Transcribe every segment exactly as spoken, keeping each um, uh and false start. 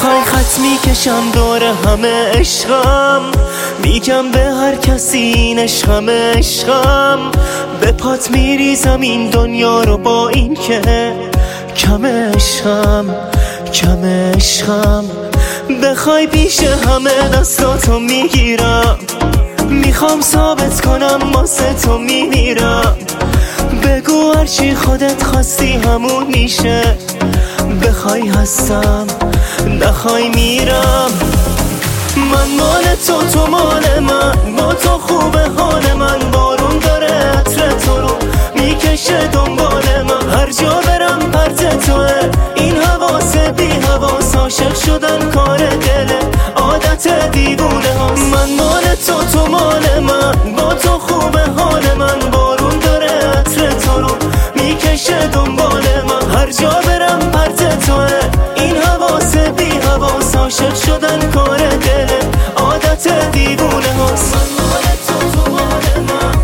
میخوای خط میکشم دور همه عشقم، میگم به هر کسی این عشقم عشقم. به پات میریزم این دنیا رو با این که کم عشقم کم عشقم. بخوای پیش همه دستاتو میگیرم، میخوام ثابت کنم واسه تو میمیرم. بگو هرچی خودت خواستی همون میشه، بخوای هستم نخوای میرم. من مال تو تو مال من، با تو خوبه حال من. بارون داره عطر تو رو میکشه دنبال من، هر جا برم پرت توه. این حواس بی حواس عاشق شدن کار دله، عادت دیوونه هاست. من مال تو تو مال من، با تو خوبه حال من. بارون داره عطر تو رو میکشه دنبال من، هر جا برم پرت توه. این حواس بی حواس عاشق شدن کار دله، عادت دیوونه هاست. من مال تو تو مال من.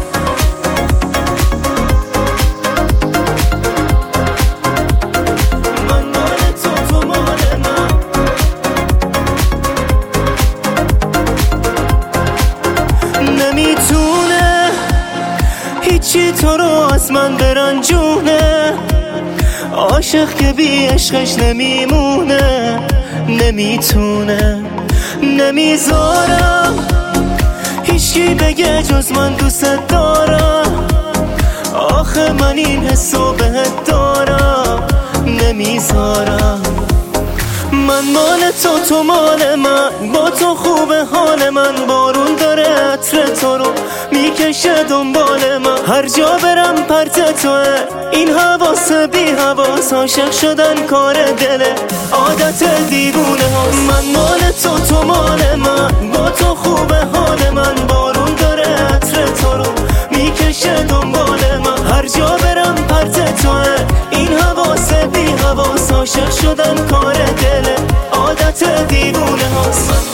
من مال تو تو مال من. نمیتونه هیچی تو رو از من برنجونه، عاشق که بی عشقش نمیمونه. نمیتونه نمیذارم هیچکی بگه جز من دوست دارم. آخه من این حسو بهت دارم، نمیذارم. من مال تو تو مال من، با تو خوبه حال من. بارون داره عطر تو رو میکشه دنبال من، هر جا برم پرت توه. این حواس بی حواس عاشق شدن کار دله، عادت دیوونه هاست. من مال تو تو مال من، با تو خوبه حال من. بارون داره عطر تو رو میکشه دنبال من، هر جا برم پرت توه. این حواس بی حواس عاشق شدن کار دله، عادت دیوونه هاست.